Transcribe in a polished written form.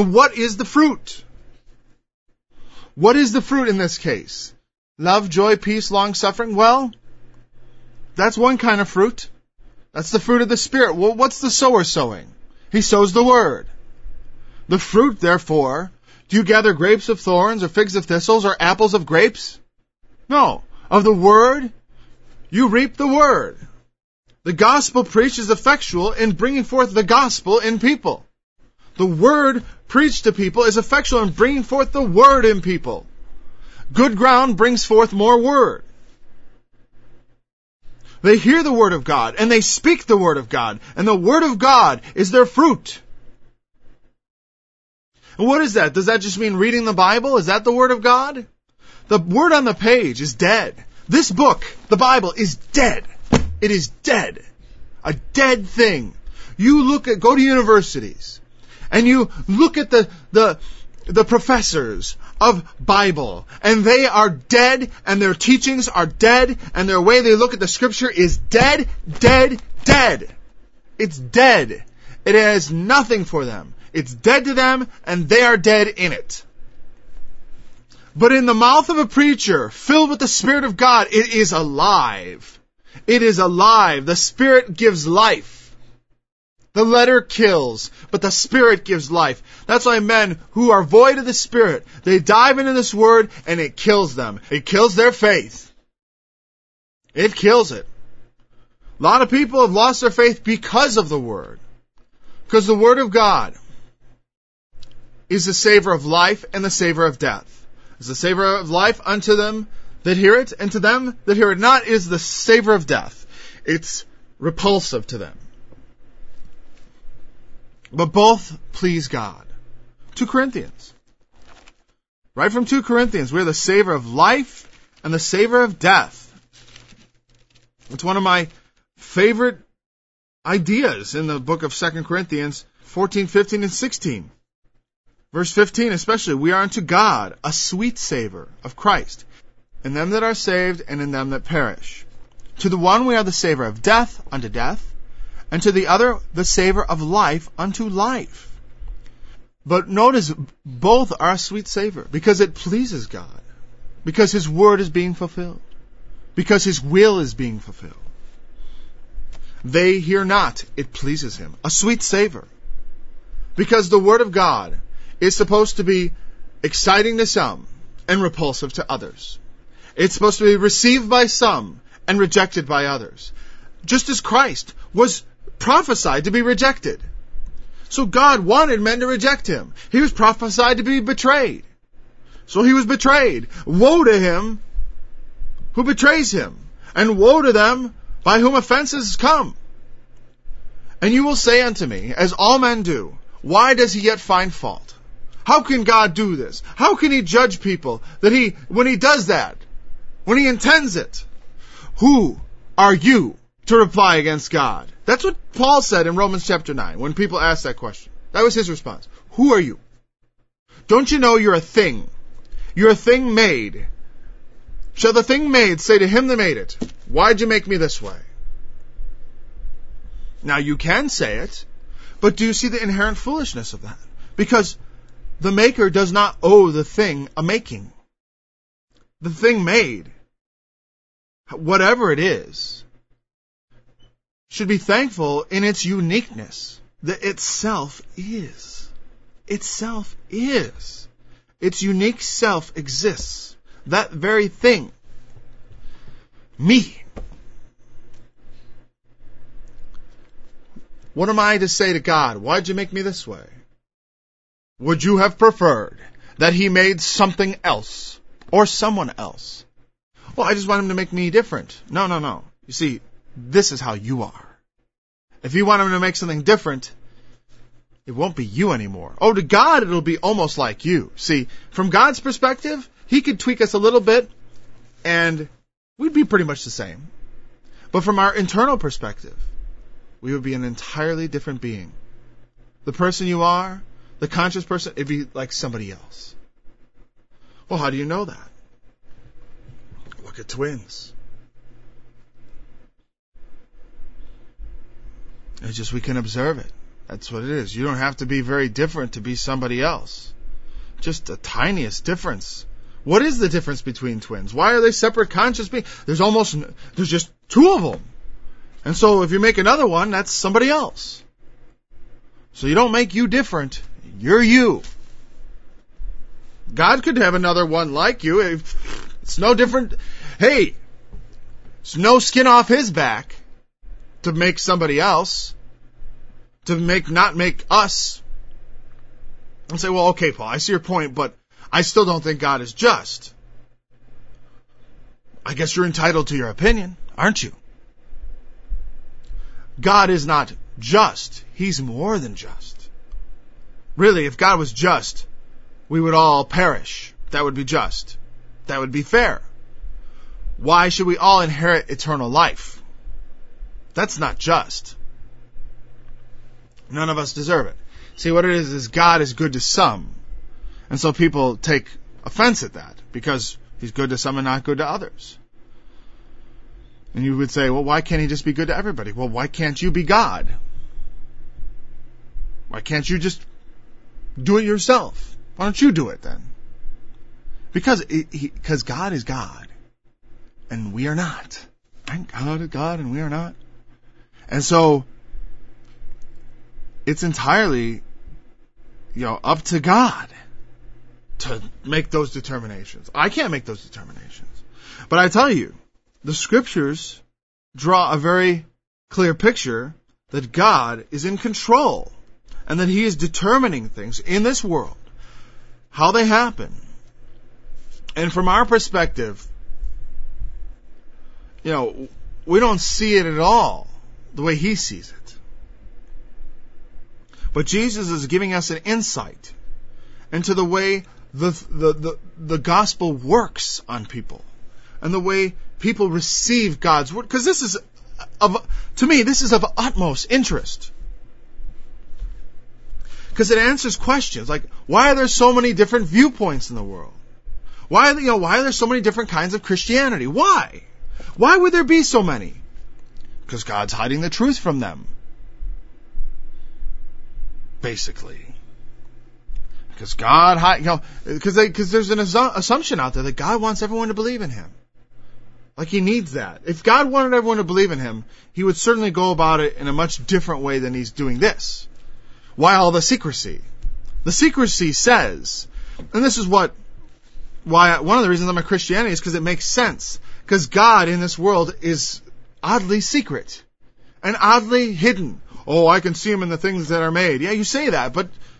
And what is the fruit? What is the fruit in this case? Love, joy, peace, long-suffering? Well, that's one kind of fruit. That's the fruit of the Spirit. Well, what's the sower sowing? He sows the Word. The fruit, therefore, do you gather grapes of thorns or figs of thistles or apples of grapes? No. Of the Word, you reap the Word. The gospel preached is effectual in bringing forth the gospel in people. The Word preached to people is effectual in bringing forth the Word in people. Good ground brings forth more Word. They hear the Word of God, and they speak the Word of God, and the Word of God is their fruit. And what is that? Does that just mean reading the Bible? Is that the Word of God? The word on the page is dead. This book, the Bible, is dead. It is dead. A dead thing. You go to universities, and you look at the professors of Bible, and they are dead, and their teachings are dead, and their way they look at the Scripture is dead, dead, dead. It's dead. It has nothing for them. It's dead to them, and they are dead in it. But in the mouth of a preacher filled with the Spirit of God, it is alive. It is alive. The Spirit gives life. The letter kills, but the Spirit gives life. That's why men who are void of the Spirit, they dive into this Word and it kills them. It kills their faith. It kills it. A lot of people have lost their faith because of the Word. Because the Word of God is the savor of life and the savor of death. Is the savor of life unto them that hear it, and to them that hear it not is the savor of death. It's repulsive to them. But both please God. 2 Corinthians. Right from 2 Corinthians, we're the savor of life and the savor of death. It's one of my favorite ideas in the book of 2 Corinthians 14, 15, and 16. Verse 15 especially, we are unto God a sweet savor of Christ, in them that are saved and in them that perish. To the one we are the savor of death unto death, and to the other the savor of life unto life. But notice, both are a sweet savor, because it pleases God, because His word is being fulfilled, because His will is being fulfilled. They hear not, it pleases Him. A sweet savor. Because the word of God is supposed to be exciting to some and repulsive to others. It's supposed to be received by some and rejected by others. Just as Christ was prophesied to be rejected. So God wanted men to reject Him. He was prophesied to be betrayed. So He was betrayed. Woe to him who betrays Him, and woe to them by whom offenses come. And you will say unto me, as all men do, why does He yet find fault? How can God do this? How can He judge people when He does that? When He intends it? Who are you to reply against God? That's what Paul said in Romans chapter 9 when people asked that question. That was his response. Who are you? Don't you know you're a thing? You're a thing made. Shall the thing made say to him that made it, why'd you make me this way? Now you can say it, but do you see the inherent foolishness of that? Because the maker does not owe the thing a making. The thing made, whatever it is, should be thankful in its uniqueness. That itself is. Itself is. Its unique self exists. That very thing. Me. What am I to say to God? Why'd you make me this way? Would you have preferred that He made something else or someone else? Well, I just want Him to make me different. No. You see, this is how you are. If you want Him to make something different, it won't be you anymore. Oh, to God, it'll be almost like you. See, from God's perspective, He could tweak us a little bit, and we'd be pretty much the same. But from our internal perspective, we would be an entirely different being. The person you are, the conscious person, it'd be like somebody else. Well, how do you know that? Look at twins. It's just we can observe it. That's what it is. You don't have to be very different to be somebody else. Just the tiniest difference. What is the difference between twins? Why are they separate conscious beings? There's just two of them. And so if you make another one, that's somebody else. So you don't make you different. You're you. God could have another one like you. It's no different. Hey, it's no skin off his back to make somebody else. Not make us. And say, well, okay, Paul, I see your point, but I still don't think God is just. I guess you're entitled to your opinion, aren't you? God is not just. He's more than just. Really, if God was just, we would all perish. That would be just. That would be fair. Why should we all inherit eternal life? That's not just. None of us deserve it. See, what it is God is good to some. And so people take offense at that because he's good to some and not good to others. And you would say, well, why can't he just be good to everybody? Well, why can't you be God? Why can't you just do it yourself? Why don't you do it then? Because God is God. And we are not. And God is God and we are not. And so it's entirely, up to God to make those determinations. I can't make those determinations. But I tell you, the scriptures draw a very clear picture that God is in control and that he is determining things in this world, how they happen. And from our perspective, we don't see it at all the way he sees it. But Jesus is giving us an insight into the way the gospel works on people and the way people receive God's word. Because this is of utmost interest. Because it answers questions like, why are there so many different viewpoints in the world? Why are there so many different kinds of Christianity? Why? Why would there be so many? Because God's hiding the truth from them. Basically. Because because there's an assumption out there that God wants everyone to believe in him. Like he needs that. If God wanted everyone to believe in him, he would certainly go about it in a much different way than he's doing this. Why all the secrecy? The secrecy says, and this is why one of the reasons I'm a Christianity is because it makes sense. Because God in this world is oddly secret and oddly hidden. Oh, I can see him in the things that are made. Yeah, you say that, but